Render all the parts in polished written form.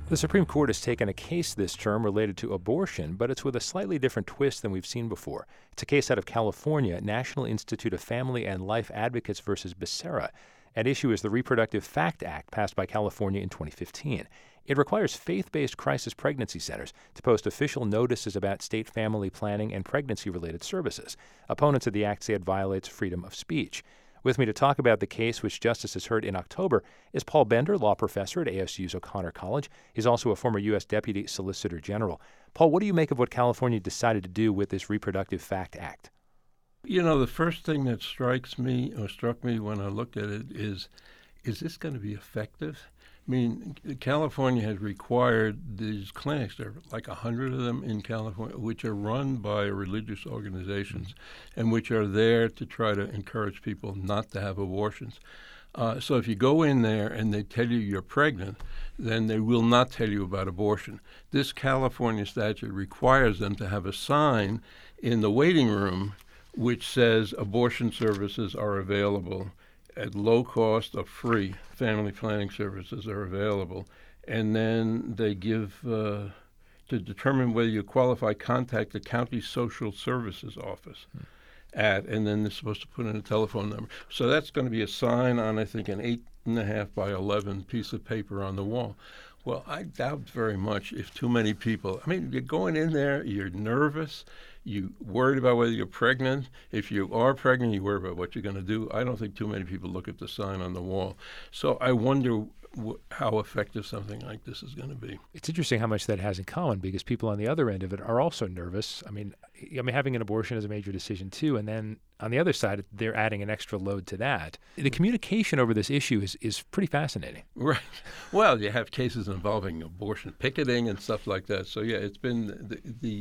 The Supreme Court has taken a case this term related to abortion, but it's with a slightly different twist than we've seen before. It's a case out of California, National Institute of Family and Life Advocates versus Becerra. At issue is the Reproductive Fact Act passed by California in 2015. It requires faith-based crisis pregnancy centers to post official notices about state family planning and pregnancy-related services. Opponents of the act say it violates freedom of speech. With me to talk about the case, which justices heard in October, is Paul Bender, law professor at ASU's O'Connor College. He's also a former U.S. Deputy Solicitor General. Paul, what do you make of what California decided to do with this Reproductive Fact Act? You know, the first thing that struck me when I looked at it is this going to be effective? I mean, California has required these clinics, there are like 100 of them in California, which are run by religious organizations and which are there to try to encourage people not to have abortions. So if you go in there and they tell you you're pregnant, then they will not tell you about abortion. This California statute requires them to have a sign in the waiting room which says abortion services are available at low cost or free. Family planning services are available. And then they give, to determine whether you qualify, contact the county social services office and then they're supposed to put in a telephone number. So that's going to be a sign on, I think, an 8.5 by 11 piece of paper on the wall. Well, I doubt very much if too many people, I mean, you're going in there, you're nervous, you worried about whether you're pregnant. If you are pregnant, you worry about what you're going to do. I don't think too many people look at the sign on the wall. So I wonder how effective something like this is going to be. It's interesting how much that has in common because people on the other end of it are also nervous. I mean, having an abortion is a major decision too, and then on the other side, they're adding an extra load to that. The communication over this issue is pretty fascinating. Right. Well, you have cases involving abortion picketing and stuff like that. So yeah, it's been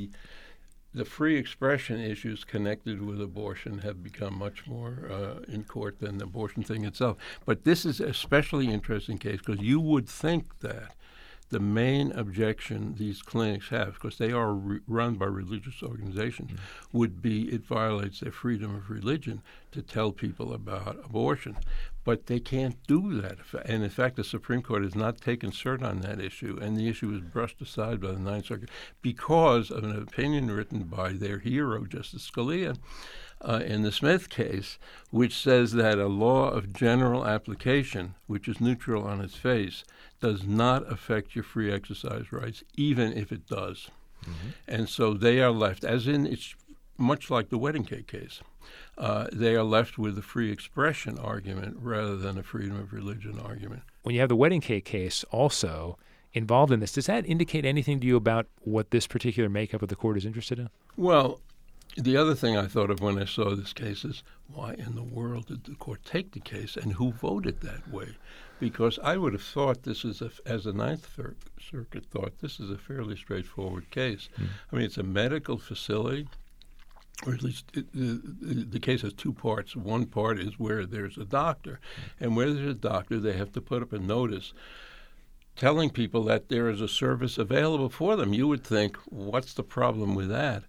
the free expression issues connected with abortion have become much more in court than the abortion thing itself. But this is an especially interesting case because you would think that the main objection these clinics have, because they are run by religious organizations, would be it violates their freedom of religion to tell people about abortion. But they can't do that. And in fact, the Supreme Court has not taken cert on that issue, and the issue was brushed aside by the Ninth Circuit because of an opinion written by their hero, Justice Scalia, in the Smith case, which says that a law of general application, which is neutral on its face, does not affect your free exercise rights, even if it does. Mm-hmm. And so they are left, as in it's much like the wedding cake case. They are left with a free expression argument rather than a freedom of religion argument. When you have the wedding cake case also involved in this, does that indicate anything to you about what this particular makeup of the court is interested in? Well, the other thing I thought of when I saw this case is, why in the world did the court take the case and who voted that way? Because I would have thought this is, as the Ninth Circuit thought, this is a fairly straightforward case. I mean, it's a medical facility, or at least the case has two parts. One part is where there's a doctor, and where there's a doctor, they have to put up a notice telling people that there is a service available for them. You would think, what's the problem with that?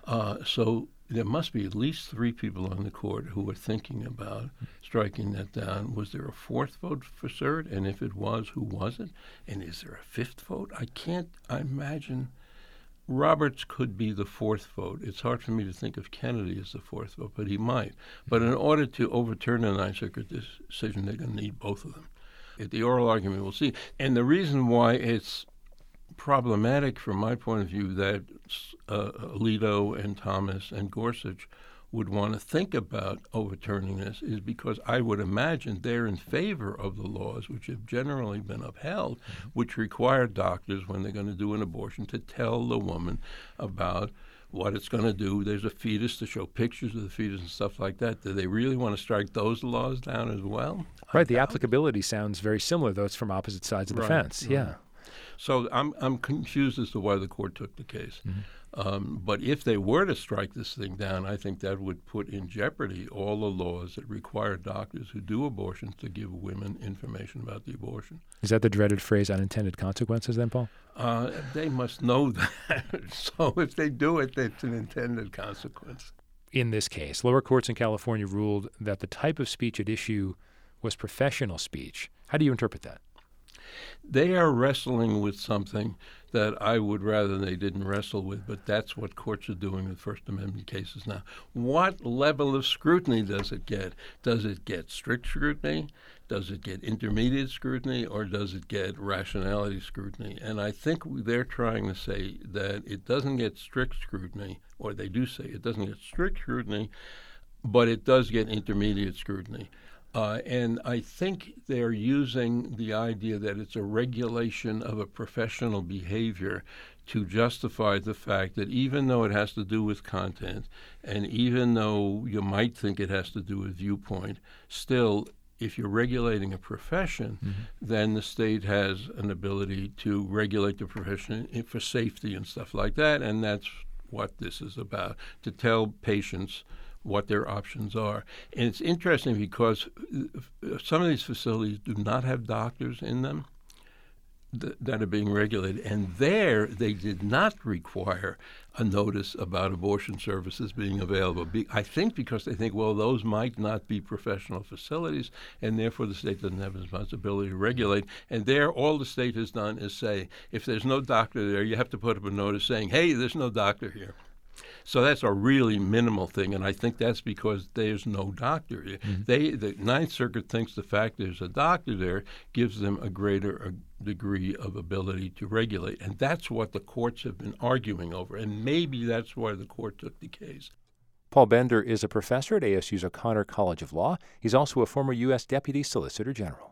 So there must be at least three people on the court who were thinking about striking that down. Was there a fourth vote for cert? And if it was, who was it? And is there a fifth vote? I imagine Roberts could be the fourth vote. It's hard for me to think of Kennedy as the fourth vote, but he might. But in order to overturn the Ninth Circuit decision, they're going to need both of them. At the oral argument, we'll see. And the reason why it's problematic from my point of view that Alito and Thomas and Gorsuch would want to think about overturning this is because I would imagine they're in favor of the laws which have generally been upheld, which require doctors, when they're going to do an abortion, to tell the woman about what it's going to do. There's a fetus, to show pictures of the fetus and stuff like that. Do they really want to strike those laws down as well? Right. The applicability sounds very similar, though it's from opposite sides of the fence. Right. Yeah. So I'm confused as to why the court took the case. But if they were to strike this thing down, I think that would put in jeopardy all the laws that require doctors who do abortions to give women information about the abortion. Is that the dreaded phrase, unintended consequences, then, Paul? They must know that. So if they do it, it's an intended consequence. In this case, lower courts in California ruled that the type of speech at issue was professional speech. How do you interpret that? They are wrestling with something that I would rather they didn't wrestle with, but that's what courts are doing with First Amendment cases now. What level of scrutiny does it get? Does it get strict scrutiny? Does it get intermediate scrutiny? Or does it get rationality scrutiny? And I think they're trying to say that it doesn't get strict scrutiny, or they do say it doesn't get strict scrutiny, but it does get intermediate scrutiny. And I think they're using the idea that it's a regulation of a professional behavior to justify the fact that even though it has to do with content, and even though you might think it has to do with viewpoint, still, if you're regulating a profession, then the state has an ability to regulate the profession for safety and stuff like that, and that's what this is about, to tell patients what their options are. And it's interesting because some of these facilities do not have doctors in them that are being regulated. And there, they did not require a notice about abortion services being available. I think because they think, well, those might not be professional facilities, and therefore the state doesn't have a responsibility to regulate. And there, all the state has done is say, if there's no doctor there, you have to put up a notice saying, hey, there's no doctor here. So that's a really minimal thing, and I think that's because there's no doctor. The Ninth Circuit thinks the fact there's a doctor there gives them a greater degree of ability to regulate, and that's what the courts have been arguing over, and maybe that's why the court took the case. Paul Bender is a professor at ASU's O'Connor College of Law. He's also a former U.S. Deputy Solicitor General.